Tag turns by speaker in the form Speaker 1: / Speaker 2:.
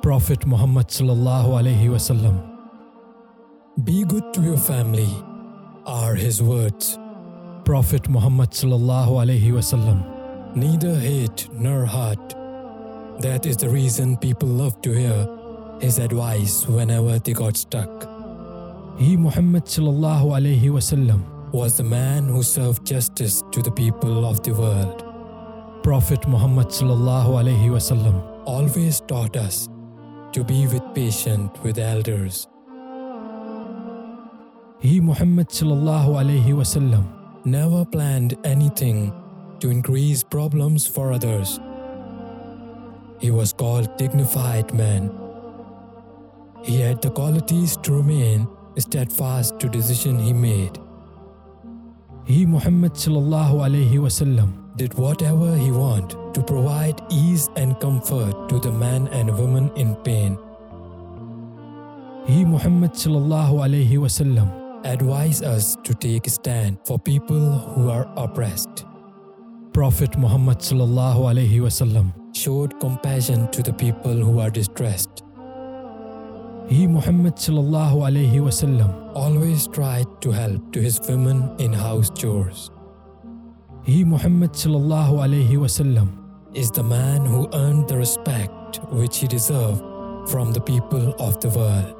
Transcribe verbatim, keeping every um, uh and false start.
Speaker 1: Prophet Muhammad sallallahu alaihi wasallam. Be good to your family are his words. Prophet Muhammad sallallahu alaihi wasallam. Neither hate nor hurt. That is the reason people love to hear his advice whenever they got stuck. He Muhammad sallallahu alaihi wasallam was the man who served justice to the people of the world. Prophet Muhammad sallallahu alaihi wasallam always taught us to be with patient with elders. He Muhammad sallallahu alaihi wasallam never planned anything to increase problems for others. He was called dignified man. He had the qualities to remain steadfast to decision he made. He Muhammad sallallahu alaihi wasallam did whatever he wanted to provide ease and comfort to the man and woman in pain. He Muhammad sallallahu alaihi wasallam advised us to take a stand for people who are oppressed. Prophet Muhammad sallallahu alaihi wasallam showed compassion to the people who are distressed. He Muhammad sallallahu alaihi wasallam always tried to help to his women in house chores. He Muhammad sallallahu alaihi wasallam is the man who earned the respect which he deserved from the people of the world.